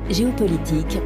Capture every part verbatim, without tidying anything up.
Géopolitique,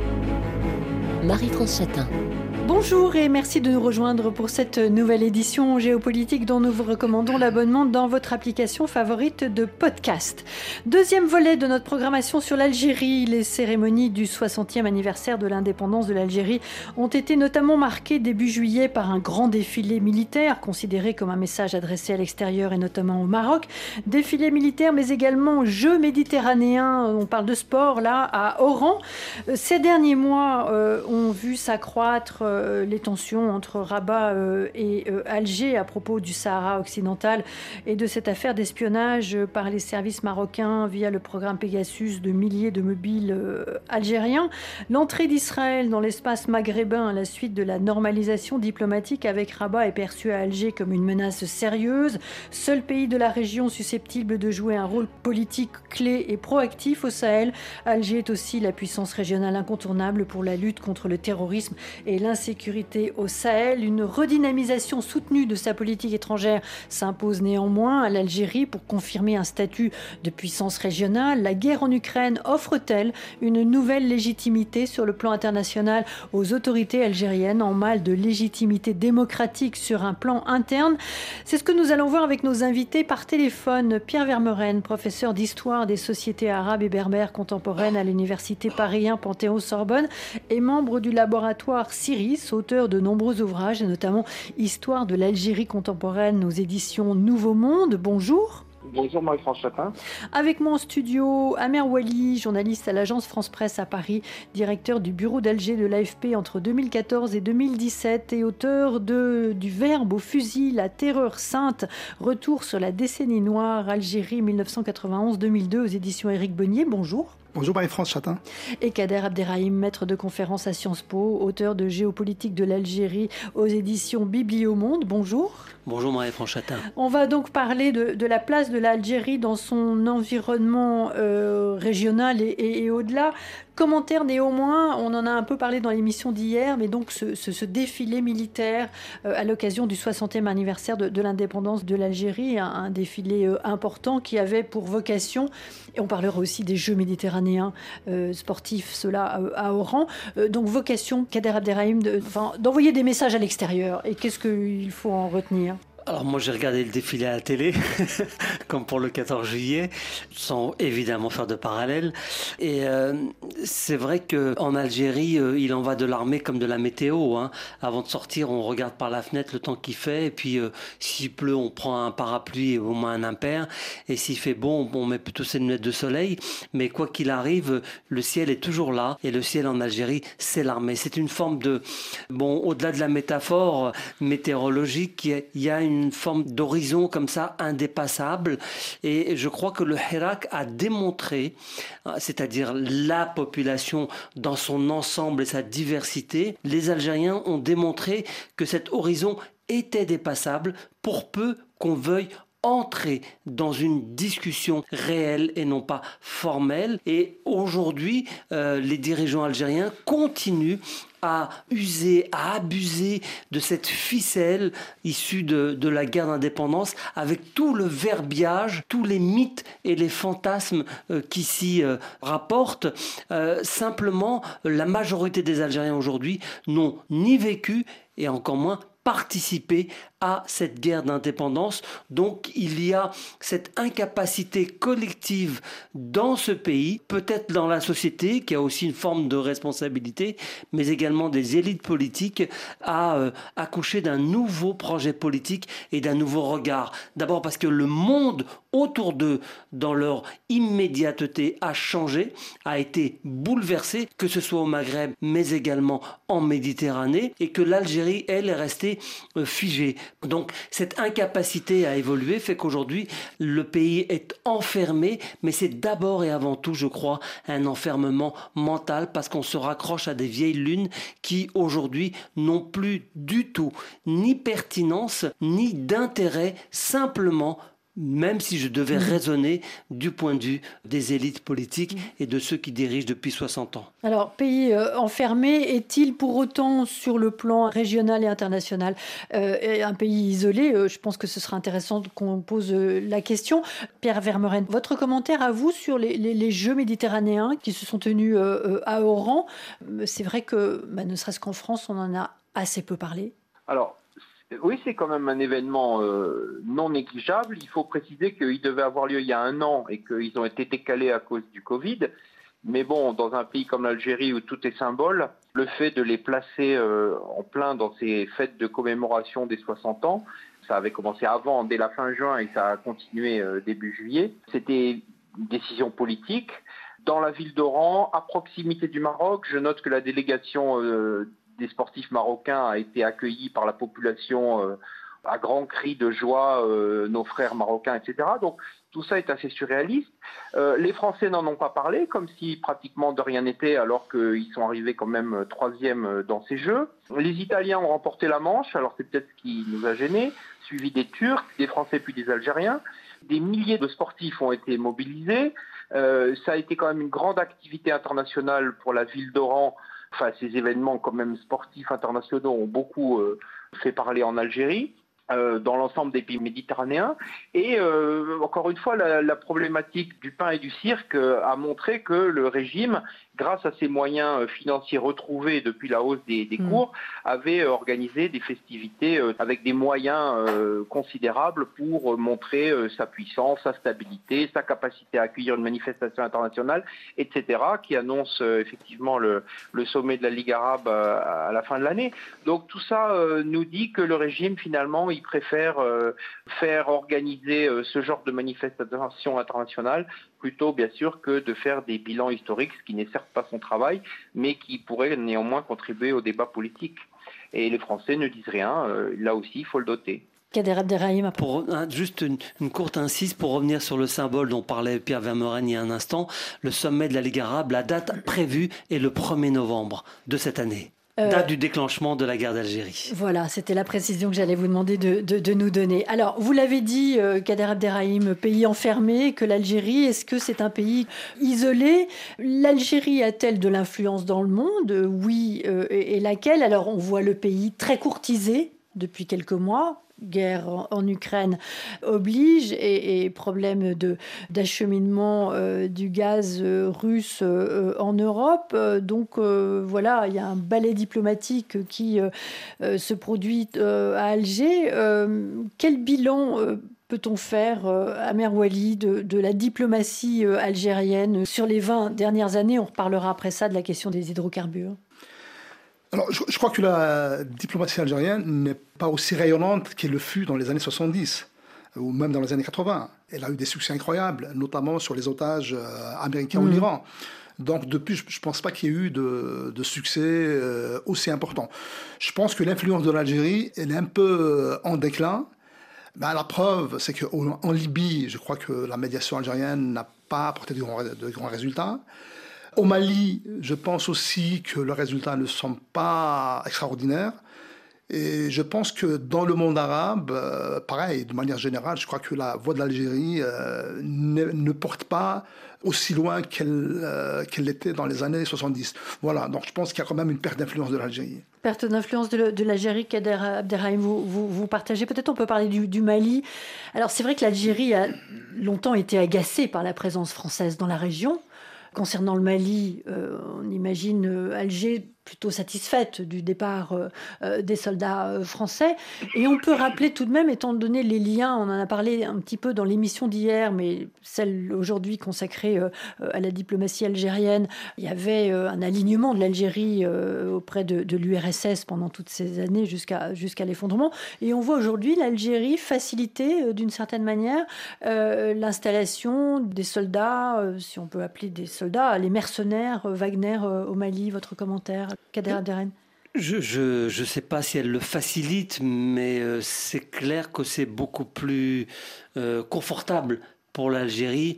Marie-France Chatin. Bonjour et merci de nous rejoindre pour cette nouvelle édition géopolitique dont nous vous recommandons l'abonnement dans votre application favorite de podcast. Deuxième volet de notre programmation sur l'Algérie. Les cérémonies du soixantième anniversaire de l'indépendance de l'Algérie ont été notamment marquées début juillet par un grand défilé militaire considéré comme un message adressé à l'extérieur et notamment au Maroc. Défilé militaire mais également Jeux méditerranéens, on parle de sport là, à Oran. Ces derniers mois euh, ont vu s'accroître euh, les tensions entre Rabat euh, et euh, Alger à propos du Sahara occidental et de cette affaire d'espionnage par les services marocains via le programme Pegasus de milliers de mobiles euh, algériens. L'entrée d'Israël dans l'espace maghrébin à la suite de la normalisation diplomatique avec Rabat est perçue à Alger comme une menace sérieuse. Seul pays de la région susceptible de jouer un rôle politique clé et proactif au Sahel, Alger est aussi la puissance régionale incontournable pour la lutte contre le terrorisme et l'insécurité au Sahel. Une redynamisation soutenue de sa politique étrangère s'impose néanmoins à l'Algérie pour confirmer un statut de puissance régionale. La guerre en Ukraine offre-t-elle une nouvelle légitimité sur le plan international aux autorités algériennes en mal de légitimité démocratique sur un plan interne? C'est ce que nous allons voir avec nos invités par téléphone. Pierre Vermeuren, professeur d'histoire des sociétés arabes et berbères contemporaines à l'université Paris un Panthéon-Sorbonne et membre du laboratoire Syris, auteur de nombreux ouvrages, et notamment Histoire de l'Algérie contemporaine aux éditions Nouveau Monde. Bonjour. Bonjour Marie-France Chatin. Avec moi en studio, Amer Ouali, journaliste à l'agence France Presse à Paris, directeur du bureau d'Alger de l'A F P entre deux mille quatorze et deux mille dix-sept et auteur de, du Verbe au fusil, la terreur sainte, retour sur la décennie noire, Algérie mille neuf cent quatre-vingt-onze deux mille deux aux éditions Éric Bonnier. Bonjour. Bonjour Marie-France Chatin. Et Kader Abderrahim, maître de conférence à Sciences Po, auteur de Géopolitique de l'Algérie aux éditions Bibliomonde. Bonjour. Bonjour Marie-France Chatin. On va donc parler de, de la place de l'Algérie dans son environnement euh, régional et, et, et au-delà. Commentaire néanmoins, on en a un peu parlé dans l'émission d'hier, mais donc ce, ce, ce défilé militaire euh, à l'occasion du soixantième anniversaire de, de l'indépendance de l'Algérie, un, un défilé euh, important qui avait pour vocation, et on parlera aussi des Jeux méditerranéens euh, sportifs, ceux-là euh, à Oran, euh, donc vocation, Kader Abderrahim, de, enfin, d'envoyer des messages à l'extérieur. Et qu'est-ce qu'il faut en retenir ? Alors moi j'ai regardé le défilé à la télé, comme pour le quatorze juillet, sans évidemment faire de parallèle. Et euh, c'est vrai qu'en Algérie, euh, il en va de l'armée comme de la météo. Hein. Avant de sortir, on regarde par la fenêtre le temps qu'il fait. Et puis euh, s'il pleut, on prend un parapluie et au moins un impair. Et s'il fait bon, on met plutôt ses lunettes de soleil. Mais quoi qu'il arrive, le ciel est toujours là. Et le ciel en Algérie, c'est l'armée. C'est une forme de... Bon, au-delà de la métaphore météorologique, il y a une une forme d'horizon comme ça indépassable, et je crois que le Hirak a démontré, c'est-à-dire la population dans son ensemble et sa diversité, les Algériens ont démontré que cet horizon était dépassable pour peu qu'on veuille entrer dans une discussion réelle et non pas formelle. Et aujourd'hui, euh, les dirigeants algériens continuent à user, à abuser de cette ficelle issue de, de la guerre d'indépendance, avec tout le verbiage, tous les mythes et les fantasmes euh, qui s'y euh, rapportent. Euh, simplement, la majorité des Algériens aujourd'hui n'ont ni vécu et encore moins participer à cette guerre d'indépendance. Donc il y a cette incapacité collective dans ce pays, peut-être dans la société qui a aussi une forme de responsabilité, mais également des élites politiques à euh, accoucher d'un nouveau projet politique et d'un nouveau regard. D'abord parce que le monde autour d'eux, dans leur immédiateté, a changé, a été bouleversé, que ce soit au Maghreb, mais également en Méditerranée, et que l'Algérie, elle, est restée euh, figée. Donc cette incapacité à évoluer fait qu'aujourd'hui le pays est enfermé, mais c'est d'abord et avant tout, je crois, un enfermement mental, parce qu'on se raccroche à des vieilles lunes qui aujourd'hui n'ont plus du tout ni pertinence ni d'intérêt, simplement même si je devais mmh. raisonner du point de vue des élites politiques mmh. et de ceux qui dirigent depuis soixante ans. Alors, pays euh, enfermé, est-il pour autant sur le plan régional et international euh, un pays isolé? euh, Je pense que ce sera intéressant qu'on pose euh, la question. Pierre Vermeuren, votre commentaire à vous sur les, les, les Jeux méditerranéens qui se sont tenus euh, à Oran. C'est vrai que, bah, ne serait-ce qu'en France, on en a assez peu parlé. Alors, oui, c'est quand même un événement euh, non négligeable. Il faut préciser qu'il devait avoir lieu il y a un an et qu'ils ont été décalés à cause du Covid. Mais bon, dans un pays comme l'Algérie où tout est symbole, le fait de les placer euh, en plein dans ces fêtes de commémoration des soixante ans, ça avait commencé avant, dès la fin juin, et ça a continué euh, début juillet. C'était une décision politique. Dans la ville d'Oran, à proximité du Maroc, je note que la délégation euh, des sportifs marocains a été accueillis par la population euh, à grands cris de joie, euh, nos frères marocains, et cetera. Donc tout ça est assez surréaliste. Euh, les Français n'en ont pas parlé, comme si pratiquement de rien n'était, alors qu'ils sont arrivés quand même troisième dans ces Jeux. Les Italiens ont remporté la manche, alors c'est peut-être ce qui nous a gênés, suivi des Turcs, des Français puis des Algériens. Des milliers de sportifs ont été mobilisés. Euh, ça a été quand même une grande activité internationale pour la ville d'Oran. Enfin, ces événements quand même sportifs internationaux ont beaucoup euh, fait parler en Algérie, euh, dans l'ensemble des pays méditerranéens. Et euh, encore une fois, la, la problématique du pain et du cirque euh, a montré que le régime, grâce à ses moyens financiers retrouvés depuis la hausse des, des cours, mmh. avait organisé des festivités euh, avec des moyens euh, considérables pour montrer euh, sa puissance, sa stabilité, sa capacité à accueillir une manifestation internationale, et cetera, qui annonce euh, effectivement le, le sommet de la Ligue arabe euh, à la fin de l'année. Donc tout ça euh, nous dit que le régime, finalement, il préfère euh, faire organiser euh, ce genre de manifestation internationale plutôt, bien sûr, que de faire des bilans historiques, ce qui n'est certes pas son travail, mais qui pourrait néanmoins contribuer au débat politique. Et les Français ne disent rien, euh, là aussi, il faut le doter. Kader Abderrahim. Pour, juste une, une courte incise pour revenir sur le symbole dont parlait Pierre Vermeuren il y a un instant, le sommet de la Ligue arabe, la date prévue est le premier novembre de cette année. Date euh, du déclenchement de la guerre d'Algérie. Voilà, c'était la précision que j'allais vous demander de, de, de nous donner. Alors, vous l'avez dit, euh, Kader Abderrahim, pays enfermé, que l'Algérie, est-ce que c'est un pays isolé? L'Algérie a-t-elle de l'influence dans le monde? Oui, euh, et, et laquelle? Alors, on voit le pays très courtisé depuis quelques mois. Guerre en, en Ukraine oblige et, et problème de, d'acheminement euh, du gaz euh, russe euh, en Europe. Euh, donc euh, voilà, il y a un ballet diplomatique qui euh, euh, se produit euh, à Alger. Euh, quel bilan euh, peut-on faire, euh, Amer Ouali, de, de la diplomatie euh, algérienne sur les vingt dernières années? On reparlera après ça de la question des hydrocarbures. Alors, je, je crois que la diplomatie algérienne n'est pas aussi rayonnante qu'elle le fut dans les années soixante-dix, ou même dans les années quatre-vingts. Elle a eu des succès incroyables, notamment sur les otages euh, américains mmh. en Iran. Donc, depuis, je ne pense pas qu'il y ait eu de, de succès euh, aussi important. Je pense que l'influence de l'Algérie, elle est un peu en déclin. Ben, la preuve, c'est qu'en Libye, je crois que la médiation algérienne n'a pas apporté de grands, de grands résultats. Au Mali, je pense aussi que les résultats ne sont pas extraordinaires. Et je pense que dans le monde arabe, euh, pareil, de manière générale, je crois que la voix de l'Algérie euh, ne, ne porte pas aussi loin qu'elle, euh, qu'elle l'était dans les années soixante-dix. Voilà, donc je pense qu'il y a quand même une perte d'influence de l'Algérie. Perte d'influence de, de l'Algérie, Kader Abderrahim, vous, vous, vous partagez. Peut-être on peut parler du, du Mali. Alors c'est vrai que l'Algérie a longtemps été agacée par la présence française dans la région. Concernant le Mali, euh, on imagine euh, Alger plutôt satisfaite du départ euh, euh, des soldats euh, français. Et on peut rappeler tout de même, étant donné les liens, on en a parlé un petit peu dans l'émission d'hier, mais celle aujourd'hui consacrée euh, à la diplomatie algérienne, il y avait euh, un alignement de l'Algérie euh, auprès de, de l'U R S S pendant toutes ces années jusqu'à, jusqu'à l'effondrement. Et on voit aujourd'hui l'Algérie faciliter euh, d'une certaine manière euh, l'installation des soldats, euh, si on peut appeler des soldats, les mercenaires euh, Wagner euh, au Mali. Votre commentaire, Kader Abderrahim? Je ne sais pas si elle le facilite, mais euh, c'est clair que c'est beaucoup plus euh, confortable pour l'Algérie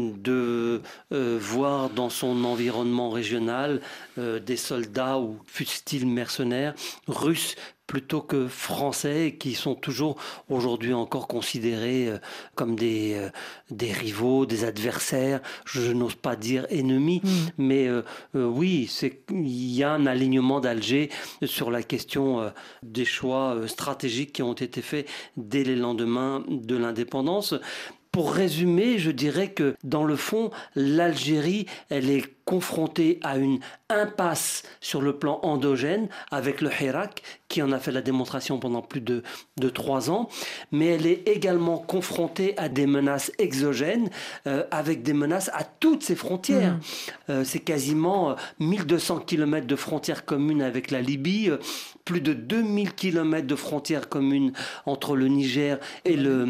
de euh, voir dans son environnement régional euh, des soldats, ou fussent-ils mercenaires, russes plutôt que français, qui sont toujours aujourd'hui encore considérés euh, comme des, euh, des rivaux, des adversaires, je, je n'ose pas dire ennemis, mmh. mais euh, euh, oui, c'est, il y a un alignement d'Alger sur la question euh, des choix euh, stratégiques qui ont été faits dès les lendemains de l'indépendance. Pour résumer, je dirais que dans le fond, l'Algérie, elle est confrontée à une impasse sur le plan endogène avec le Hirak, qui en a fait la démonstration pendant plus de, de trois ans, mais elle est également confrontée à des menaces exogènes, euh, avec des menaces à toutes ses frontières. Mmh. Euh, c'est quasiment euh, mille deux cents kilomètres de frontières communes avec la Libye, euh, plus de deux mille kilomètres de frontières communes entre le Niger et le...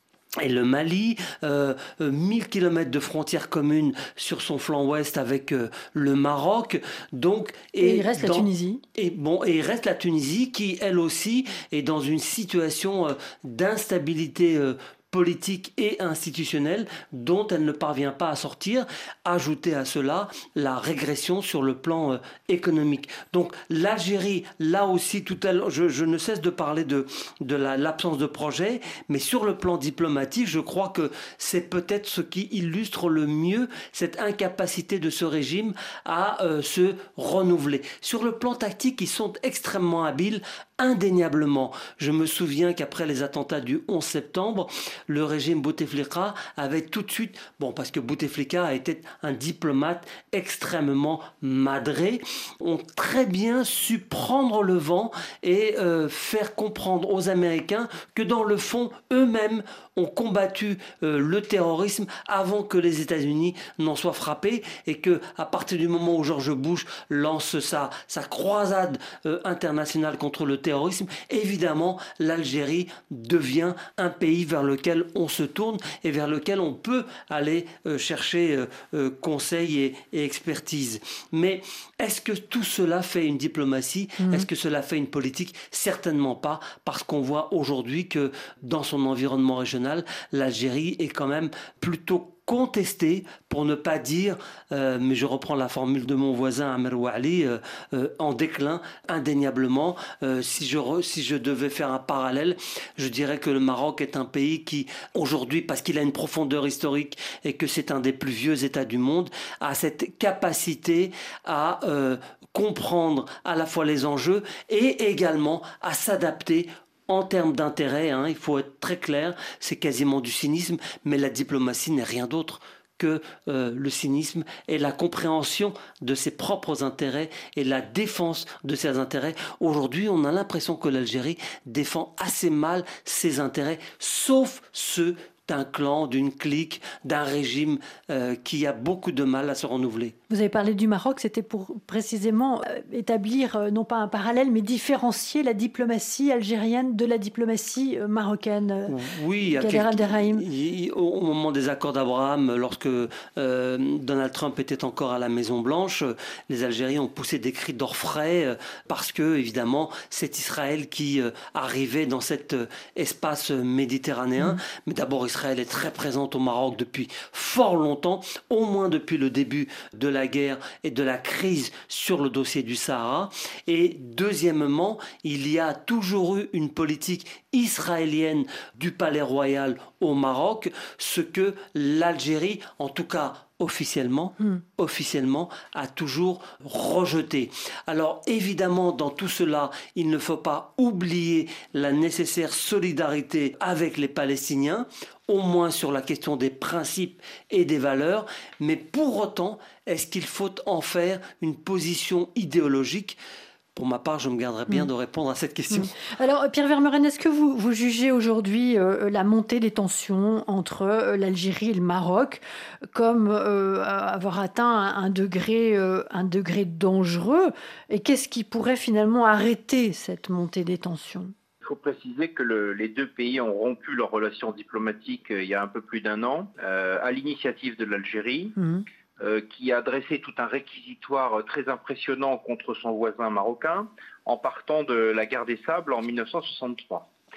Et le Mali, euh, mille kilomètres de frontières communes sur son flanc ouest avec euh, le Maroc. Donc, et, et il reste dans, la Tunisie. Et, bon, et il reste la Tunisie qui, elle aussi, est dans une situation euh, d'instabilité euh, politique et institutionnelle dont elle ne parvient pas à sortir. Ajouter à cela la régression sur le plan euh, économique. Donc l'Algérie, là aussi, tout à l'heure, je, je ne cesse de parler de, de la, l'absence de projet, mais sur le plan diplomatique, je crois que c'est peut-être ce qui illustre le mieux cette incapacité de ce régime à euh, se renouveler. Sur le plan tactique, ils sont extrêmement habiles, indéniablement. Je me souviens qu'après les attentats du onze septembre, le régime Bouteflika avait tout de suite, bon, parce que Bouteflika a été un diplomate extrêmement madré, ont très bien su prendre le vent et euh, faire comprendre aux Américains que dans le fond, eux-mêmes ont combattu euh, le terrorisme avant que les États-Unis n'en soient frappés, et que à partir du moment où George Bush lance sa, sa croisade euh, internationale contre le terrorisme, évidemment l'Algérie devient un pays vers lequel on se tourne et vers lequel on peut aller euh, chercher euh, euh, conseil et, et expertise. Mais est-ce que tout cela fait une diplomatie ? Mmh. Est-ce que cela fait une politique ? Certainement pas, parce qu'on voit aujourd'hui que dans son environnement régional, l'Algérie est quand même plutôt contestée, pour ne pas dire, euh, mais je reprends la formule de mon voisin Amer Ouali, euh, euh, en déclin indéniablement. Euh, si, je re, si je devais faire un parallèle, je dirais que le Maroc est un pays qui, aujourd'hui, parce qu'il a une profondeur historique et que c'est un des plus vieux États du monde, a cette capacité à euh, comprendre à la fois les enjeux et également à s'adapter en termes d'intérêt, hein, il faut être très clair, c'est quasiment du cynisme, mais la diplomatie n'est rien d'autre que euh, le cynisme et la compréhension de ses propres intérêts et la défense de ses intérêts. Aujourd'hui, on a l'impression que l'Algérie défend assez mal ses intérêts, sauf ceux d'un clan, d'une clique, d'un régime euh, qui a beaucoup de mal à se renouveler. Vous avez parlé du Maroc, c'était pour précisément euh, établir, euh, non pas un parallèle, mais différencier la diplomatie algérienne de la diplomatie euh, marocaine. Oui, Kader Abderrahim. Au moment des accords d'Abraham, lorsque euh, Donald Trump était encore à la Maison-Blanche, les Algériens ont poussé des cris d'orfraie euh, parce que, évidemment, c'est Israël qui euh, arrivait dans cet euh, espace méditerranéen. Mmh. Mais d'abord, Israël Israël est très présente au Maroc depuis fort longtemps, au moins depuis le début de la guerre et de la crise sur le dossier du Sahara. Et deuxièmement, il y a toujours eu une politique israélienne du Palais Royal au Maroc, ce que l'Algérie, en tout cas officiellement, mmh. officiellement, a toujours rejeté. Alors évidemment, dans tout cela, il ne faut pas oublier la nécessaire solidarité avec les Palestiniens, au moins sur la question des principes et des valeurs, mais pour autant, est-ce qu'il faut en faire une position idéologique ? Pour ma part, je me garderais bien mmh. de répondre à cette question. Mmh. Alors, Pierre Vermeuren, est-ce que vous, vous jugez aujourd'hui euh, la montée des tensions entre euh, l'Algérie et le Maroc comme euh, avoir atteint un, un, degré, euh, un degré dangereux ? Et qu'est-ce qui pourrait finalement arrêter cette montée des tensions ? Il faut préciser que le, les deux pays ont rompu leurs relations diplomatiques euh, il y a un peu plus d'un an, euh, à l'initiative de l'Algérie. Mmh. Euh, qui a dressé tout un réquisitoire très impressionnant contre son voisin marocain en partant de la guerre des Sables en mille neuf cent soixante-trois.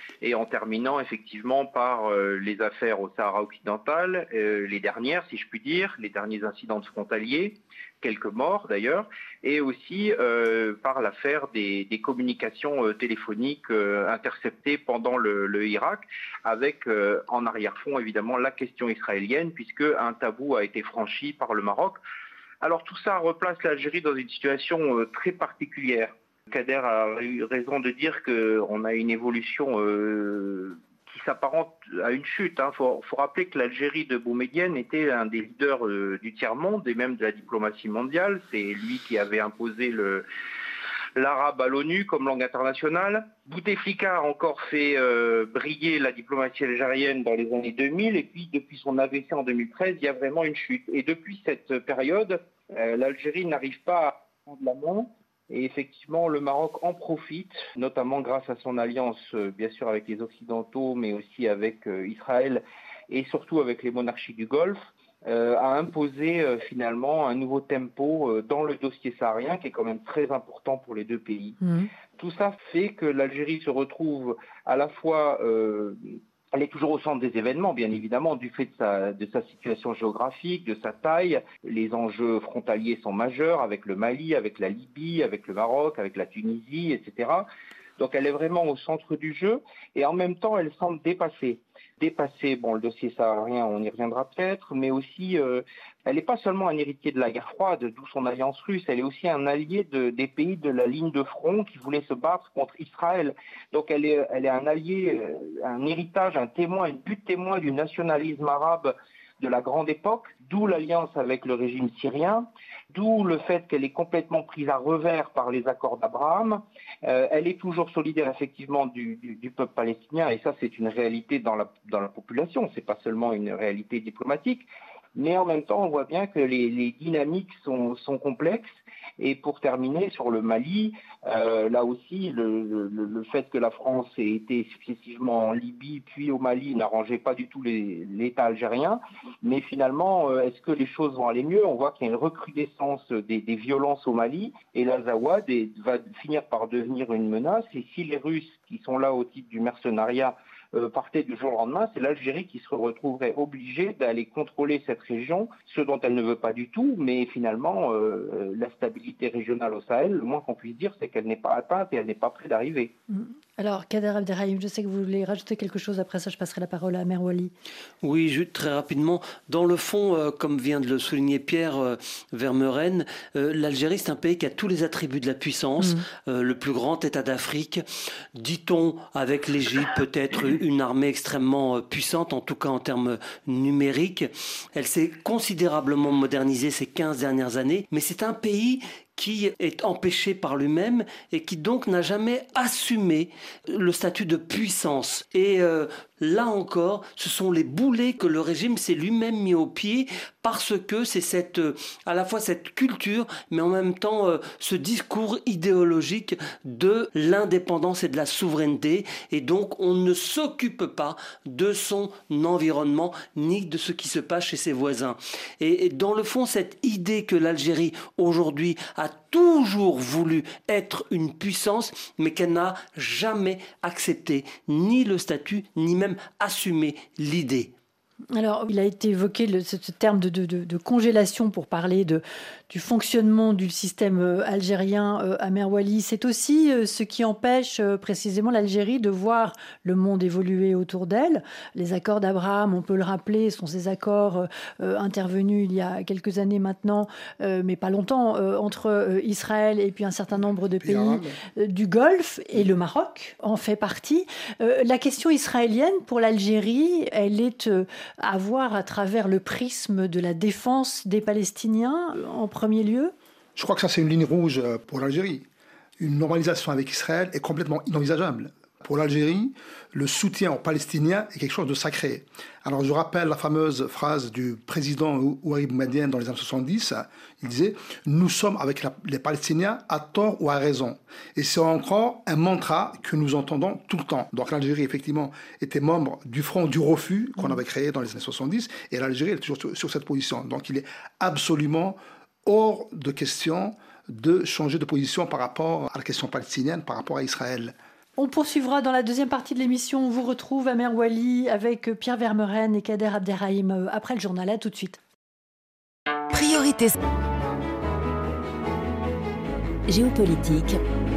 et en terminant effectivement par euh, les affaires au Sahara occidental, euh, les dernières, si je puis dire, les derniers incidents frontaliers, quelques morts d'ailleurs, et aussi euh, par l'affaire des, des communications euh, téléphoniques euh, interceptées pendant le, le Irak, avec euh, en arrière-fond évidemment la question israélienne, puisque un tabou a été franchi par le Maroc. Alors tout ça replace l'Algérie dans une situation euh, très particulière. Kader a eu raison de dire qu'on a une évolution euh, qui s'apparente à une chute. Il hein. faut, faut rappeler que l'Algérie de Boumedienne était un des leaders euh, du tiers-monde et même de la diplomatie mondiale. C'est lui qui avait imposé le, l'arabe à l'ONU comme langue internationale. Bouteflika a encore fait euh, briller la diplomatie algérienne dans les années deux mille et puis depuis son A V C en deux mille treize, il y a vraiment une chute. Et depuis cette période, euh, l'Algérie n'arrive pas à prendre la main. Et effectivement, le Maroc en profite, notamment grâce à son alliance, euh, bien sûr, avec les Occidentaux, mais aussi avec euh, Israël et surtout avec les monarchies du Golfe, euh, a imposé euh, finalement un nouveau tempo euh, dans le dossier saharien, qui est quand même très important pour les deux pays. Mmh. Tout ça fait que l'Algérie se retrouve à la fois... Euh, Elle est toujours au centre des événements, bien évidemment, du fait de sa, de sa situation géographique, de sa taille. Les enjeux frontaliers sont majeurs avec le Mali, avec la Libye, avec le Maroc, avec la Tunisie, et cetera. Donc elle est vraiment au centre du jeu et en même temps elle semble dépassée. Dépassée, bon, le dossier saharien, on y reviendra peut-être, mais aussi, euh, elle n'est pas seulement un héritier de la guerre froide, d'où son alliance russe, elle est aussi un allié de, des pays de la ligne de front qui voulaient se battre contre Israël. Donc elle est, elle est un allié, un héritage, un témoin, une but témoin du nationalisme arabe de la grande époque, d'où l'alliance avec le régime syrien, d'où le fait qu'elle est complètement prise à revers par les accords d'Abraham. Euh, elle est toujours solidaire effectivement du, du, du peuple palestinien, et ça c'est une réalité dans la, dans la population, c'est pas seulement une réalité diplomatique, mais en même temps on voit bien que les, les dynamiques sont, sont complexes. Et pour terminer sur le Mali, euh, là aussi, le, le, le fait que la France ait été successivement en Libye puis au Mali n'arrangeait pas du tout les, l'État algérien. Mais finalement, euh, est-ce que les choses vont aller mieux ? On voit qu'il y a une recrudescence des, des violences au Mali et l'Azawad est, va finir par devenir une menace. Et si les Russes, qui sont là au titre du mercenariat, Euh, partait du jour au lendemain, c'est l'Algérie qui se retrouverait obligée d'aller contrôler cette région, ce dont elle ne veut pas du tout, mais finalement, euh, la stabilité régionale au Sahel, le moins qu'on puisse dire, c'est qu'elle n'est pas atteinte et elle n'est pas près d'arriver. Alors, Kader Abderrahim, je sais que vous voulez rajouter quelque chose, après ça je passerai la parole à Merwali. Oui, juste très rapidement. Dans le fond, euh, comme vient de le souligner Pierre euh, Vermeuren, euh, l'Algérie c'est un pays qui a tous les attributs de la puissance, mmh. euh, le plus grand État d'Afrique, dit-on avec l'Égypte peut-être une armée extrêmement puissante, en tout cas en termes numériques. Elle s'est considérablement modernisée ces quinze dernières années, mais c'est un pays qui est empêché par lui-même et qui donc n'a jamais assumé le statut de puissance. Et euh, là encore, ce sont les boulets que le régime s'est lui-même mis au pied parce que c'est cette, euh, à la fois cette culture, mais en même temps euh, ce discours idéologique de l'indépendance et de la souveraineté. Et donc, on ne s'occupe pas de son environnement ni de ce qui se passe chez ses voisins. Et, et dans le fond, cette idée que l'Algérie, aujourd'hui, a toujours voulu être une puissance, mais qu'elle n'a jamais accepté ni le statut, ni même assumé l'idée. Alors, il a été évoqué le, ce, ce terme de, de, de, de congélation pour parler de, du fonctionnement du système algérien euh, à Merwali. C'est aussi euh, ce qui empêche euh, précisément l'Algérie de voir le monde évoluer autour d'elle. Les accords d'Abraham, on peut le rappeler, sont ces accords euh, intervenus il y a quelques années maintenant, euh, mais pas longtemps, euh, entre euh, Israël et puis un certain nombre de pays euh, du Golfe, et le Maroc en fait partie. Euh, la question israélienne pour l'Algérie, elle est... Euh, à voir à travers le prisme de la défense des Palestiniens en premier lieu ? Je crois que ça, c'est une ligne rouge pour l'Algérie. Une normalisation avec Israël est complètement inenvisageable. Pour l'Algérie, le soutien aux Palestiniens est quelque chose de sacré. Alors je rappelle la fameuse phrase du président Houari Boumedienne dans les années soixante-dix. Il disait « Nous sommes avec la, les Palestiniens à tort ou à raison ». Et c'est encore un mantra que nous entendons tout le temps. Donc l'Algérie, effectivement, était membre du Front du Refus qu'on avait créé dans les années soixante-dix. Et l'Algérie est toujours sur, sur cette position. Donc il est absolument hors de question de changer de position par rapport à la question palestinienne, par rapport à Israël. On poursuivra dans la deuxième partie de l'émission. On vous retrouve à Amer Ouali avec Pierre Vermeuren et Kader Abderrahim après le journal. À tout de suite. Priorité géopolitique.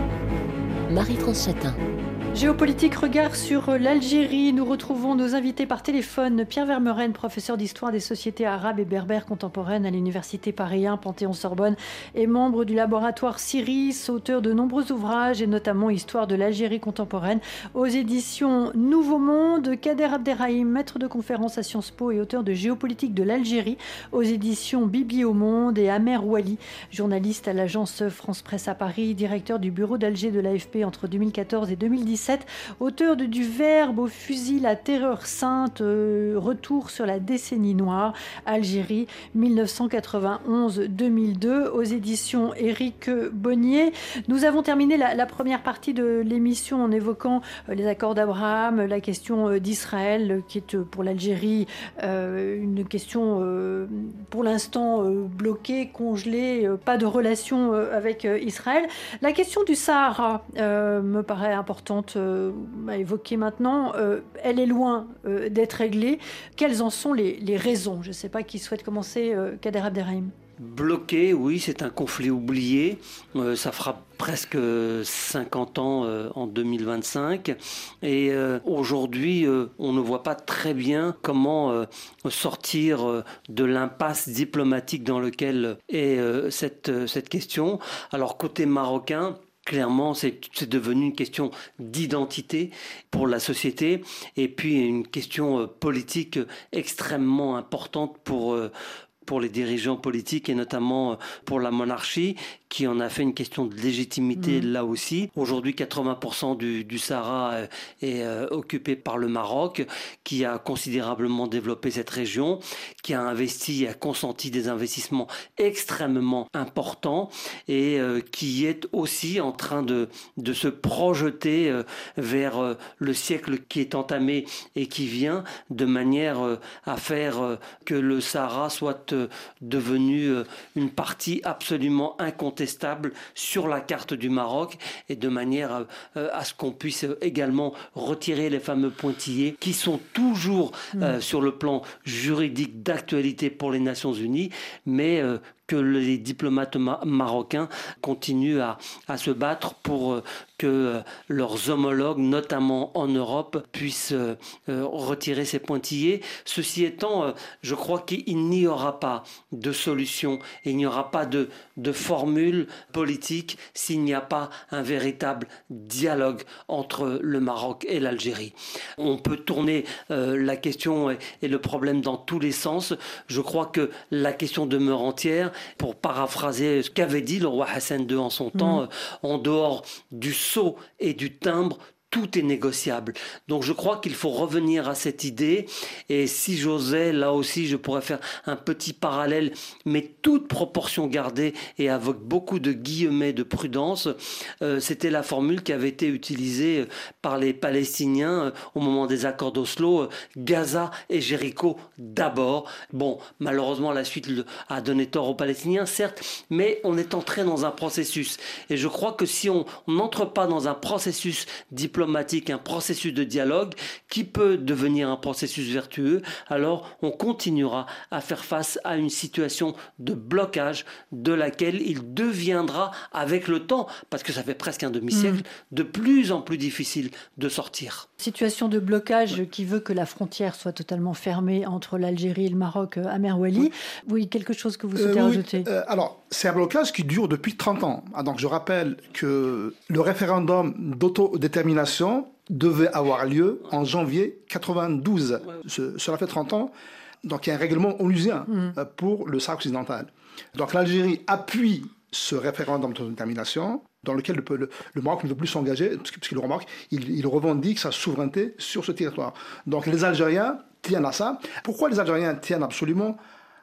Marie-France Chatin. Géopolitique, regard sur l'Algérie. Nous retrouvons nos invités par téléphone. Pierre Vermeuren, professeur d'histoire des sociétés arabes et berbères contemporaines à l'Université Paris un, Panthéon-Sorbonne, et membre du laboratoire Ciris, auteur de nombreux ouvrages et notamment Histoire de l'Algérie contemporaine aux éditions Nouveau Monde. Kader Abderrahim, maître de conférence à Sciences Po et auteur de Géopolitique de l'Algérie aux éditions Bibi au Monde, et Amer Ouali, journaliste à l'agence France Presse à Paris, directeur du bureau d'Alger de l'A F P entre deux mille quatorze et deux mille dix-sept. Auteur de Du Verbe au fusil, la terreur sainte, euh, retour sur la décennie noire, Algérie mille neuf cent quatre-vingt-onze à deux mille deux, aux éditions Éric Bonnier. Nous avons terminé la, la première partie de l'émission en évoquant euh, les accords d'Abraham, la question euh, d'Israël, euh, qui est euh, pour l'Algérie euh, une question euh, pour l'instant euh, bloquée, congelée, euh, pas de relation euh, avec euh, Israël. La question du Sahara euh, me paraît importante Euh, à évoquer maintenant. Euh, elle est loin euh, d'être réglée. Quelles en sont les, les raisons? Je ne sais pas qui souhaite commencer. euh, Kader Abderrahim. Bloqué, oui, c'est un conflit oublié. Euh, ça fera presque cinquante ans euh, en deux mille vingt-cinq. Et euh, aujourd'hui, euh, on ne voit pas très bien comment euh, sortir euh, de l'impasse diplomatique dans laquelle est euh, cette, euh, cette question. Alors, côté marocain, clairement, c'est, c'est devenu une question d'identité pour la société et puis une question euh, politique extrêmement importante pour, euh, pour les dirigeants politiques et notamment pour la monarchie, qui en a fait une question de légitimité mmh. là aussi. Aujourd'hui, quatre-vingts pour cent du, du Sahara est euh, occupé par le Maroc, qui a considérablement développé cette région, qui a investi et a consenti des investissements extrêmement importants et euh, qui est aussi en train de, de se projeter euh, vers euh, le siècle qui est entamé et qui vient, de manière euh, à faire euh, que le Sahara soit euh, devenu euh, une partie absolument incontestable sur la carte du Maroc et de manière euh, à ce qu'on puisse également retirer les fameux pointillés qui sont toujours euh, mmh. sur le plan juridique d'actualité pour les Nations Unies, mais euh, que les diplomates ma- marocains continuent à, à se battre pour euh, que euh, leurs homologues, notamment en Europe, puissent euh, euh, retirer ces pointillés. Ceci étant, euh, je crois qu'il n'y aura pas de solution, et il n'y aura pas de, de formule politique s'il n'y a pas un véritable dialogue entre le Maroc et l'Algérie. On peut tourner euh, la question et, et le problème dans tous les sens. Je crois que la question demeure entière. Pour paraphraser ce qu'avait dit le roi Hassan deux en son mmh. temps, euh, en dehors du sceau et du timbre, tout est négociable. Donc je crois qu'il faut revenir à cette idée, et si j'osais, là aussi je pourrais faire un petit parallèle, mais toute proportion gardée et avec beaucoup de guillemets de prudence. Euh, c'était la formule qui avait été utilisée par les Palestiniens euh, au moment des accords d'Oslo, euh, Gaza et Jéricho d'abord. Bon, malheureusement la suite a donné tort aux Palestiniens, certes, mais on est entré dans un processus, et je crois que si on n'entre pas dans un processus diplomatique, un processus de dialogue qui peut devenir un processus vertueux, alors on continuera à faire face à une situation de blocage de laquelle il deviendra avec le temps, parce que ça fait presque un demi-siècle, mmh. de plus en plus difficile de sortir. Situation de blocage ouais. qui veut que la frontière soit totalement fermée entre l'Algérie et le Maroc. Amer Ouali, oui. oui, quelque chose que vous souhaitez euh, oui, rajouter euh, Alors, c'est un blocage qui dure depuis trente ans. Ah, donc je rappelle que le référendum d'autodétermination devait avoir lieu en janvier quatre-vingt-douze. Ce, cela fait trente ans. Donc il y a un règlement onusien mmh. pour le Sahara occidental. Donc l'Algérie appuie ce référendum d'autodétermination dans lequel le, le, le Maroc ne veut plus s'engager, parce que, parce que le Maroc, il, il revendique sa souveraineté sur ce territoire. Donc les Algériens tiennent à ça. Pourquoi les Algériens tiennent absolument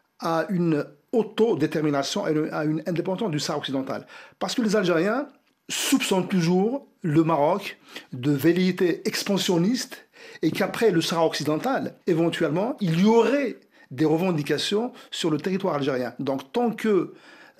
à une autodétermination, à une, à une indépendance du Sahara occidental? Parce que les Algériens soupçonnent toujours le Maroc de velléité expansionniste et qu'après le Sahara occidental, éventuellement, il y aurait des revendications sur le territoire algérien. Donc tant qu'il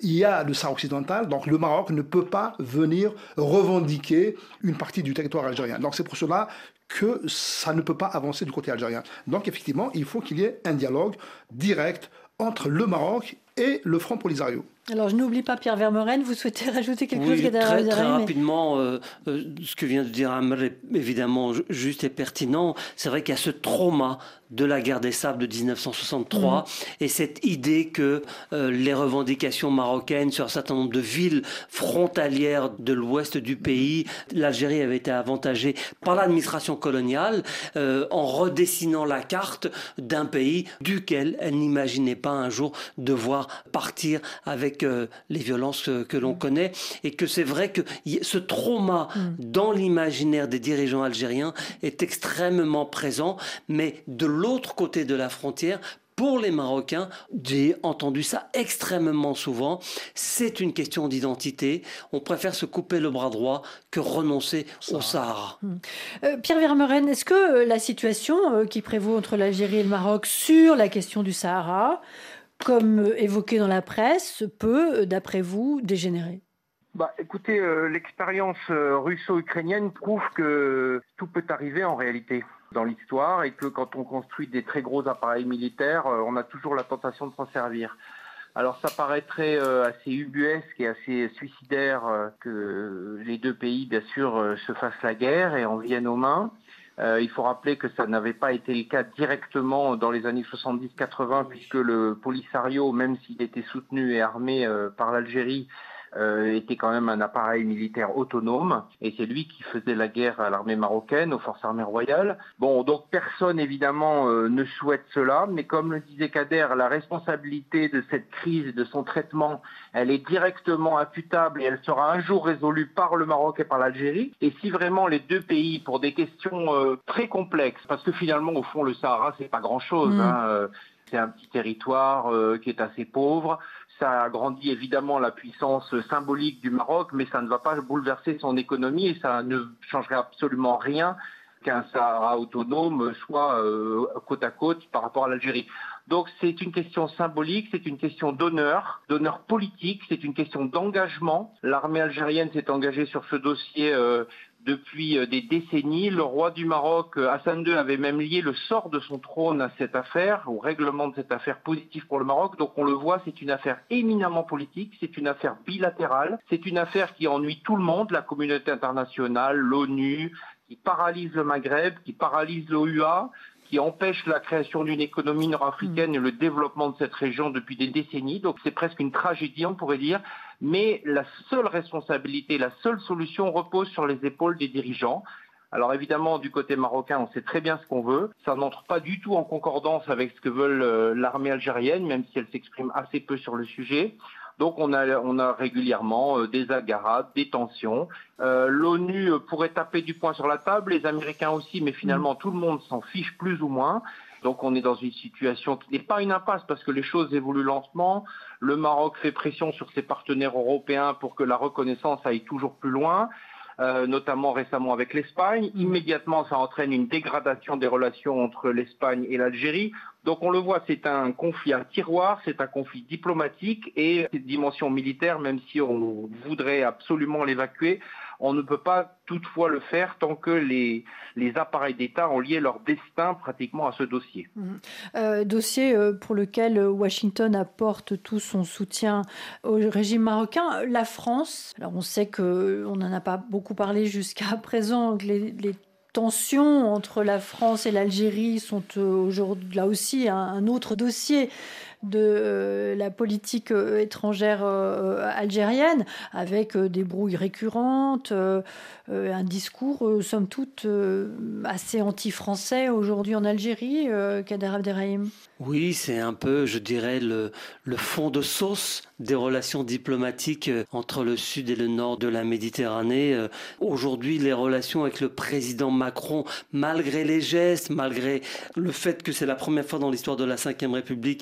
il y a le Sahara occidental, donc le Maroc ne peut pas venir revendiquer une partie du territoire algérien. Donc c'est pour cela que ça ne peut pas avancer du côté algérien. Donc effectivement, il faut qu'il y ait un dialogue direct entre le Maroc et le Front Polisario. Alors, je n'oublie pas Pierre Vermeuren, vous souhaitez rajouter quelque oui, chose très, très mais... rapidement, euh, euh, ce que vient de dire Amr est évidemment juste et pertinent. C'est vrai qu'il y a ce trauma de la guerre des sables de dix-neuf cent soixante-trois mmh. et cette idée que euh, les revendications marocaines sur un certain nombre de villes frontalières de l'ouest du pays, l'Algérie avait été avantagée par l'administration coloniale euh, en redessinant la carte d'un pays duquel elle n'imaginait pas un jour devoir partir avec euh, les violences que, que l'on connaît, et que c'est vrai que ce trauma mmh. dans l'imaginaire des dirigeants algériens est extrêmement présent, mais de l'autre côté de la frontière, pour les Marocains, j'ai entendu ça extrêmement souvent, c'est une question d'identité. On préfère se couper le bras droit que renoncer ça. au Sahara. Hum. Euh, Pierre Vermeuren, est-ce que euh, la situation euh, qui prévaut entre l'Algérie et le Maroc sur la question du Sahara, comme euh, évoqué dans la presse, peut, euh, d'après vous, dégénérer ? Bah, écoutez, euh, l'expérience euh, russo-ukrainienne prouve que tout peut arriver en réalité dans l'histoire, et que quand on construit des très gros appareils militaires, euh, on a toujours la tentation de s'en servir. Alors ça paraîtrait euh, assez ubuesque et assez suicidaire euh, que les deux pays, bien sûr, euh, se fassent la guerre et en viennent aux mains. Euh, il faut rappeler que ça n'avait pas été le cas directement dans les années soixante-dix quatre-vingts, puisque le Polisario, même s'il était soutenu et armé euh, par l'Algérie, Euh, était quand même un appareil militaire autonome, et c'est lui qui faisait la guerre à l'armée marocaine, aux forces armées royales. Bon, donc personne évidemment euh, ne souhaite cela, mais comme le disait Kader, la responsabilité de cette crise et de son traitement, elle est directement imputable et elle sera un jour résolue par le Maroc et par l'Algérie. Et si vraiment les deux pays, pour des questions euh, très complexes, parce que finalement au fond le Sahara c'est pas grand-chose, mmh. hein, euh, c'est un petit territoire euh, qui est assez pauvre. Ça agrandit évidemment la puissance symbolique du Maroc, mais ça ne va pas bouleverser son économie et ça ne changerait absolument rien qu'un Sahara autonome soit euh, côte à côte par rapport à l'Algérie. Donc c'est une question symbolique, c'est une question d'honneur, d'honneur politique, c'est une question d'engagement. L'armée algérienne s'est engagée sur ce dossier euh, depuis des décennies. Le roi du Maroc, Hassan deux, avait même lié le sort de son trône à cette affaire, au règlement de cette affaire positif pour le Maroc. Donc on le voit, c'est une affaire éminemment politique, c'est une affaire bilatérale, c'est une affaire qui ennuie tout le monde, la communauté internationale, l'ONU, qui paralyse le Maghreb, qui paralyse l'O U A, qui empêche la création d'une économie nord-africaine et le développement de cette région depuis des décennies. Donc c'est presque une tragédie, on pourrait dire. Mais la seule responsabilité, la seule solution repose sur les épaules des dirigeants. Alors évidemment, du côté marocain, on sait très bien ce qu'on veut. Ça n'entre pas du tout en concordance avec ce que veut euh, l'armée algérienne, même si elle s'exprime assez peu sur le sujet. Donc on a, on a régulièrement euh, des algarades, des tensions. Euh, L'ONU pourrait taper du poing sur la table, les Américains aussi, mais finalement tout le monde s'en fiche plus ou moins. Donc on est dans une situation qui n'est pas une impasse parce que les choses évoluent lentement. Le Maroc fait pression sur ses partenaires européens pour que la reconnaissance aille toujours plus loin. Euh, notamment récemment avec l'Espagne. Immédiatement, ça entraîne une dégradation des relations entre l'Espagne et l'Algérie. Donc on le voit, c'est un conflit à tiroir, c'est un conflit diplomatique et cette dimension militaire, même si on voudrait absolument l'évacuer, on ne peut pas toutefois le faire tant que les, les appareils d'État ont lié leur destin pratiquement à ce dossier. Mmh. Euh, dossier pour lequel Washington apporte tout son soutien au régime marocain. La France, alors on sait qu'on n'en a pas beaucoup parlé jusqu'à présent, que les, les tensions entre la France et l'Algérie sont aujourd'hui là aussi un, un autre dossier de euh, la politique euh, étrangère euh, algérienne, avec euh, des brouilles récurrentes, euh, euh, un discours, euh, somme toute, euh, assez anti-français aujourd'hui en Algérie, euh, Kader Abderrahim. Oui, c'est un peu, je dirais, le, le fond de sauce des relations diplomatiques entre le sud et le nord de la Méditerranée. Aujourd'hui, les relations avec le président Macron, malgré les gestes, malgré le fait que c'est la première fois dans l'histoire de la cinquième République qu'un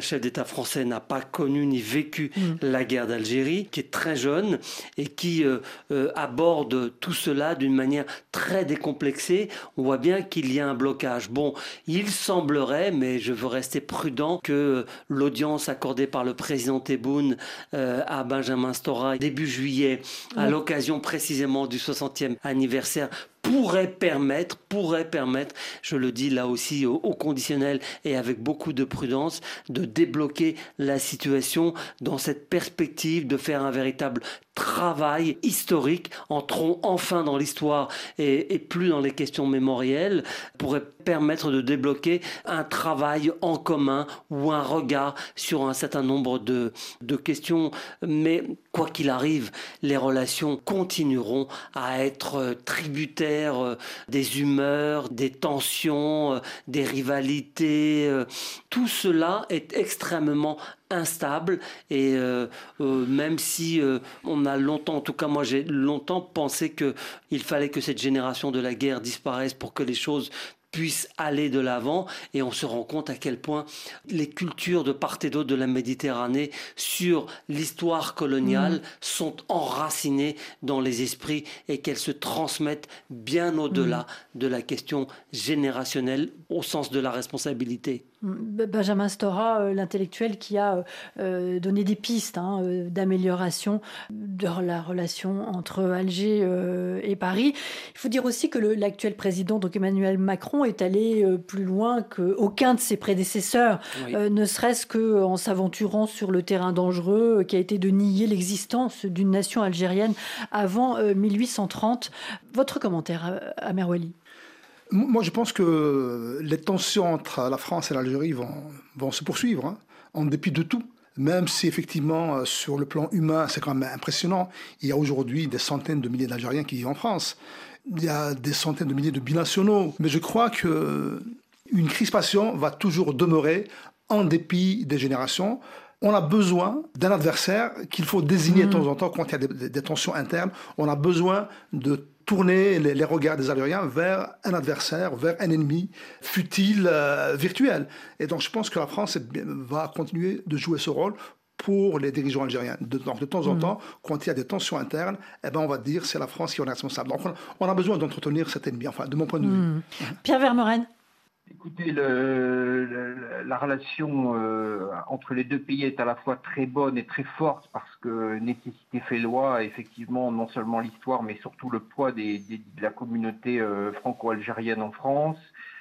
chef d'État français n'a pas connu ni vécu mmh. la guerre d'Algérie, qui est très jeune et qui euh, euh, aborde tout cela d'une manière très décomplexée. On voit bien qu'il y a un blocage. Bon, il semblerait, mais je veux rester prudent, que l'audience accordée par le président Tebboune euh, à Benjamin Stora début juillet, à l'occasion précisément du soixantième anniversaire, pourrait permettre, pourrait permettre, je le dis là aussi au, au conditionnel et avec beaucoup de prudence, de débloquer la situation dans cette perspective de faire un véritable travail historique. Entrons enfin dans l'histoire et, et plus dans les questions mémorielles, pourrait permettre de débloquer un travail en commun ou un regard sur un certain nombre de, de questions. Mais quoi qu'il arrive, les relations continueront à être tributaires des humeurs, des tensions, des rivalités. Tout cela est extrêmement instable et euh, euh, même si euh, on a longtemps, en tout cas moi j'ai longtemps pensé qu'il fallait que cette génération de la guerre disparaisse pour que les choses puissent aller de l'avant, et on se rend compte à quel point les cultures de part et d'autre de la Méditerranée sur l'histoire coloniale mmh. sont enracinées dans les esprits et qu'elles se transmettent bien au-delà mmh. de la question générationnelle au sens de la responsabilité. Benjamin Stora, euh, l'intellectuel qui a euh, donné des pistes hein, euh, d'amélioration de la relation entre Alger euh, et Paris. Il faut dire aussi que le, l'actuel président, donc Emmanuel Macron, est allé euh, plus loin qu'aucun de ses prédécesseurs, oui. euh, ne serait-ce qu'en s'aventurant sur le terrain dangereux euh, qui a été de nier l'existence d'une nation algérienne avant euh, mille huit cent trente. Votre commentaire, Amer Ouali? Moi, je pense que les tensions entre la France et l'Algérie vont, vont se poursuivre, hein, en dépit de tout. Même si, effectivement, sur le plan humain, c'est quand même impressionnant. Il y a aujourd'hui des centaines de milliers d'Algériens qui vivent en France. Il y a des centaines de milliers de binationaux. Mais je crois qu'une crispation va toujours demeurer en dépit des générations. On a besoin d'un adversaire qu'il faut désigner mmh. de temps en temps quand il y a des, des tensions internes. On a besoin de tourner les, les regards des Algériens vers un adversaire, vers un ennemi, fût-il euh, virtuel. Et donc je pense que la France va continuer de jouer ce rôle pour les dirigeants algériens. De, donc de temps en mmh. temps, quand il y a des tensions internes, eh ben on va dire c'est la France qui en est responsable. Donc on, on a besoin d'entretenir cet ennemi, enfin de mon point de vue. Mmh. Pierre Vermeuren. Écoutez, le, le, la relation euh, entre les deux pays est à la fois très bonne et très forte parce que nécessité fait loi. Effectivement, non seulement l'histoire, mais surtout le poids des, des, de la communauté euh, franco-algérienne en France,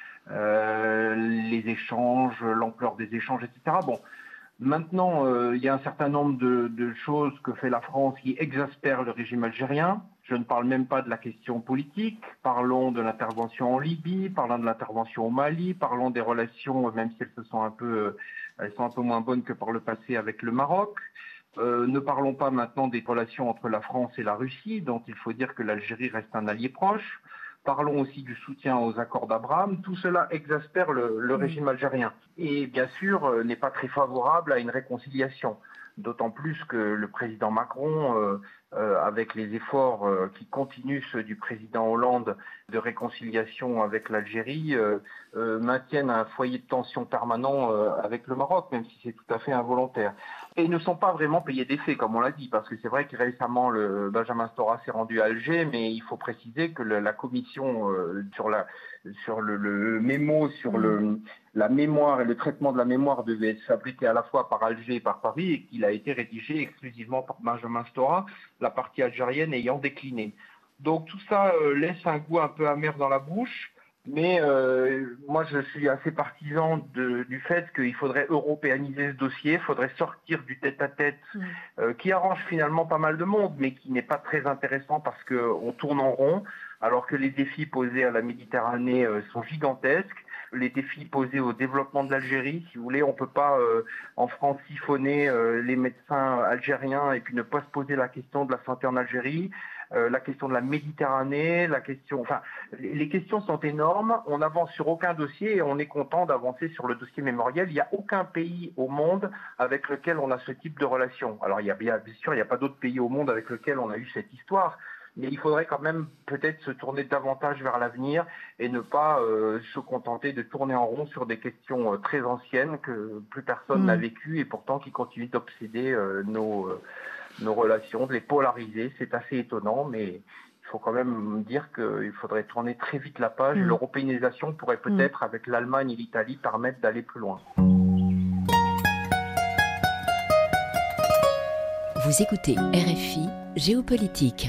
euh, les échanges, l'ampleur des échanges, et cetera. Bon, maintenant, euh, il y a un certain nombre de, de choses que fait la France qui exaspèrent le régime algérien. Je ne parle même pas de la question politique, parlons de l'intervention en Libye, parlons de l'intervention au Mali, parlons des relations, même si elles se sont un peu, elles sont un peu moins bonnes que par le passé avec le Maroc. Euh, ne parlons pas maintenant des relations entre la France et la Russie, dont il faut dire que l'Algérie reste un allié proche. Parlons aussi du soutien aux accords d'Abraham. Tout cela exaspère le, le régime algérien et bien sûr euh, n'est pas très favorable à une réconciliation. D'autant plus que le président Macron, euh, euh, avec les efforts euh, qui continuent ceux du président Hollande de réconciliation avec l'Algérie, euh, euh, maintiennent un foyer de tension permanent euh, avec le Maroc, même si c'est tout à fait involontaire. Et ils ne sont pas vraiment payés des faits, comme on l'a dit, parce que c'est vrai que récemment, le Benjamin Stora s'est rendu à Alger, mais il faut préciser que le, la commission euh, sur, la, sur le, le mémo, sur le, la mémoire et le traitement de la mémoire devait s'appliquer à la fois par Alger et par Paris, et qu'il a été rédigé exclusivement par Benjamin Stora, la partie algérienne ayant décliné. Donc tout ça euh, laisse un goût un peu amer dans la bouche. Mais euh, moi, je suis assez partisan de, du fait qu'il faudrait européaniser ce dossier, il faudrait sortir du tête-à-tête mmh. euh, qui arrange finalement pas mal de monde, mais qui n'est pas très intéressant parce qu'on tourne en rond, alors que les défis posés à la Méditerranée euh, sont gigantesques. Les défis posés au développement de l'Algérie, si vous voulez, on ne peut pas euh, en France siphonner euh, les médecins algériens et puis ne pas se poser la question de la santé en Algérie. Euh, la question de la Méditerranée, la question, enfin, les questions sont énormes. On n'avance sur aucun dossier et on est content d'avancer sur le dossier mémoriel. Il n'y a aucun pays au monde avec lequel on a ce type de relation. Alors, il y a bien, bien sûr, il n'y a pas d'autres pays au monde avec lesquels on a eu cette histoire. mais il faudrait quand même peut-être se tourner davantage vers l'avenir et ne pas euh, se contenter de tourner en rond sur des questions euh, très anciennes que plus personne mmh. n'a vécues et pourtant qui continuent d'obséder euh, nos, euh, nos relations, de les polariser. C'est assez étonnant, mais il faut quand même dire qu'il faudrait tourner très vite la page. Mmh. L'européanisation pourrait peut-être, mmh. avec l'Allemagne et l'Italie, permettre d'aller plus loin. Vous écoutez R F I Géopolitique.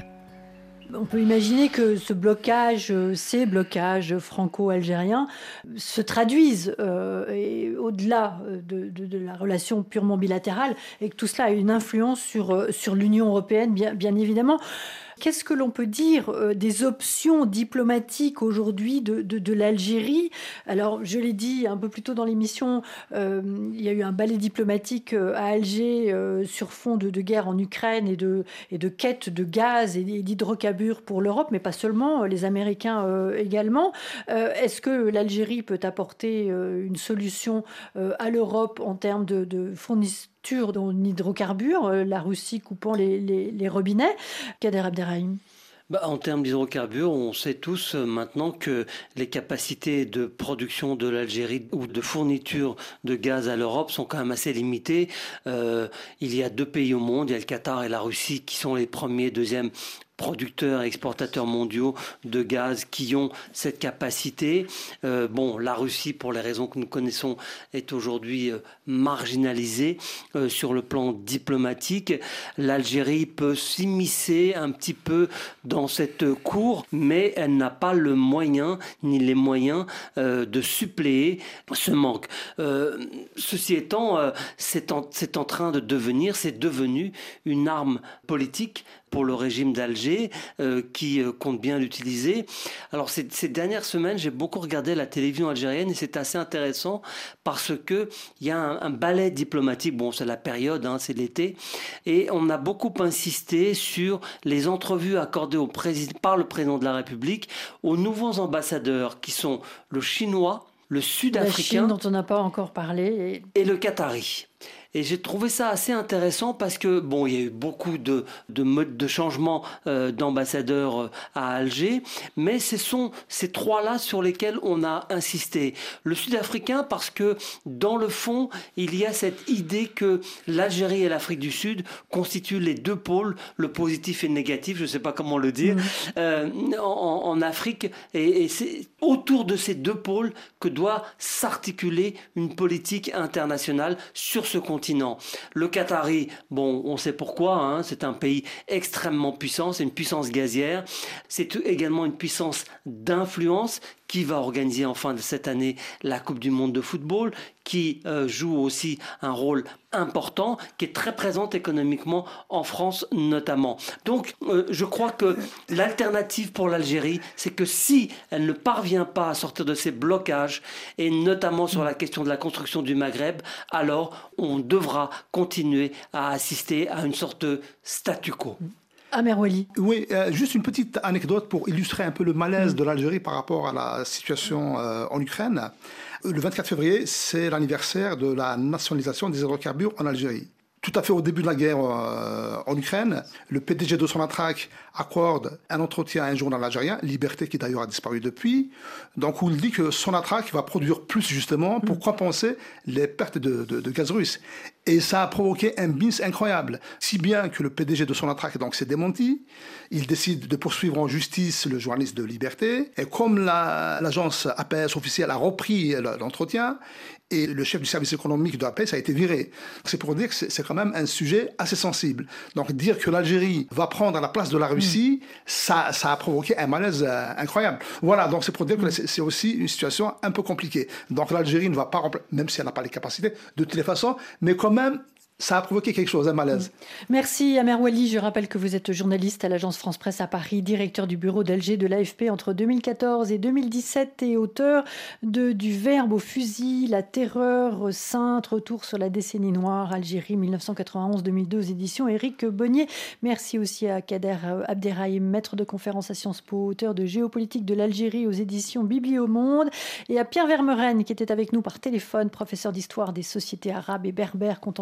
On peut imaginer que ce blocage, ces blocages franco-algériens se traduisent euh, et au-delà de, de, de la relation purement bilatérale et que tout cela a une influence sur, sur l'Union européenne, bien, bien évidemment. Qu'est-ce que l'on peut dire euh, des options diplomatiques aujourd'hui de, de, de l'Algérie ? Alors, je l'ai dit un peu plus tôt dans l'émission, euh, il y a eu un ballet diplomatique à Alger euh, sur fond de, de guerre en Ukraine et de, et de quête de gaz et d'hydrocarbures pour l'Europe, mais pas seulement, les Américains euh, également. Euh, est-ce que l'Algérie peut apporter euh, une solution euh, à l'Europe en termes de, de fournisseurs en hydrocarbures, la Russie coupant les, les, les robinets? Kader Abderrahim. Bah, en termes d'hydrocarbures, on sait tous maintenant que les capacités de production de l'Algérie ou de fourniture de gaz à l'Europe sont quand même assez limitées. Euh, il y a deux pays au monde, il y a le Qatar et la Russie qui sont les premiers, deuxièmes producteurs et exportateurs mondiaux de gaz qui ont cette capacité. Euh, bon, la Russie, pour les raisons que nous connaissons, est aujourd'hui euh, marginalisée euh, sur le plan diplomatique. L'Algérie peut s'immiscer un petit peu dans cette cour, mais elle n'a pas le moyen ni les moyens euh, de suppléer ce manque. Euh, ceci étant, euh, c'est, en, c'est en train de devenir, c'est devenu une arme politique pour le régime d'Alger, euh, qui euh, compte bien l'utiliser. Alors, ces, ces dernières semaines, j'ai beaucoup regardé la télévision algérienne et c'est assez intéressant parce qu'il y a un, un ballet diplomatique. Bon, c'est la période, hein, c'est l'été. Et on a beaucoup insisté sur les entrevues accordées au président, par le président de la République aux nouveaux ambassadeurs qui sont le chinois, le sud-africain, la Chine, dont on n'a pas encore parlé, et, et le qatari. Et j'ai trouvé ça assez intéressant parce que, bon, il y a eu beaucoup de, de modes de changement euh, d'ambassadeurs à Alger, mais ce sont ces trois-là sur lesquels on a insisté. Le Sud-Africain parce que, dans le fond, il y a cette idée que l'Algérie et l'Afrique du Sud constituent les deux pôles, le positif et le négatif, je ne sais pas comment le dire, mmh. euh, en, en Afrique. Et, et c'est autour de ces deux pôles que doit s'articuler une politique internationale sur ce continent. Le Qatari, bon, on sait pourquoi, hein, c'est un pays extrêmement puissant, c'est une puissance gazière, c'est également une puissance d'influence qui va organiser en fin de cette année la Coupe du Monde de football, qui euh, joue aussi un rôle important, qui est très présente économiquement en France notamment. Donc euh, je crois que l'alternative pour l'Algérie, c'est que si elle ne parvient pas à sortir de ces blocages, et notamment sur la question de la construction du Maghreb, alors on devra continuer à assister à une sorte de statu quo. Amer Wali. Oui, euh, juste une petite anecdote pour illustrer un peu le malaise mmh. de l'Algérie par rapport à la situation euh, en Ukraine. Le vingt-quatre février, c'est l'anniversaire de la nationalisation des hydrocarbures en Algérie. Tout à fait au début de la guerre euh, en Ukraine, le P D G de Sonatrach accorde un entretien à un journal algérien, Liberté, qui d'ailleurs a disparu depuis, donc où il dit que Sonatrach va produire plus justement pour mmh. compenser les pertes de, de, de gaz russe. Et ça a provoqué un bins incroyable, si bien que le P D G de Sonatrach donc s'est démenti. Il décide de poursuivre en justice le journaliste de Liberté. Et comme la, l'agence A P S officielle a repris l'entretien, et le chef du service économique de A P S a été viré. C'est pour dire que c'est, c'est quand même un sujet assez sensible. Donc dire que l'Algérie va prendre la place de la Russie, mmh. ça, ça a provoqué un malaise euh, incroyable. Voilà, donc c'est pour dire que c'est, c'est aussi une situation un peu compliquée. Donc l'Algérie ne va pas remplir, même si elle n'a pas les capacités, de toutes les façons, mais quand même, ça a provoqué quelque chose, un malaise. Merci Amer Wali. Je rappelle que vous êtes journaliste à l'agence France Presse à Paris, directeur du bureau d'Alger de l'A F P entre deux mille quatorze et deux mille dix-sept et auteur de Du Verbe au fusil, La terreur sainte, retour sur la décennie noire, Algérie mille neuf cent quatre-vingt-onze deux mille deux, édition Éric Bonnier. Merci aussi à Kader Abderrahim, maître de conférence à Sciences Po, auteur de Géopolitique de l'Algérie aux éditions Bibliomonde, et à Pierre Vermeren qui était avec nous par téléphone, professeur d'histoire des sociétés arabes et berbères contemporaines à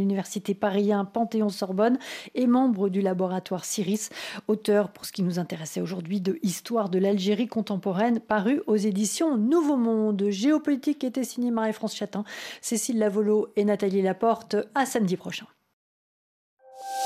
l'université Paris un Panthéon-Sorbonne et membre du laboratoire CIRIS, auteur, pour ce qui nous intéressait aujourd'hui, de Histoire de l'Algérie contemporaine, paru aux éditions Nouveau Monde. Géopolitique était signé Marie-France Chatin, Cécile Lavolo et Nathalie Laporte. À samedi prochain.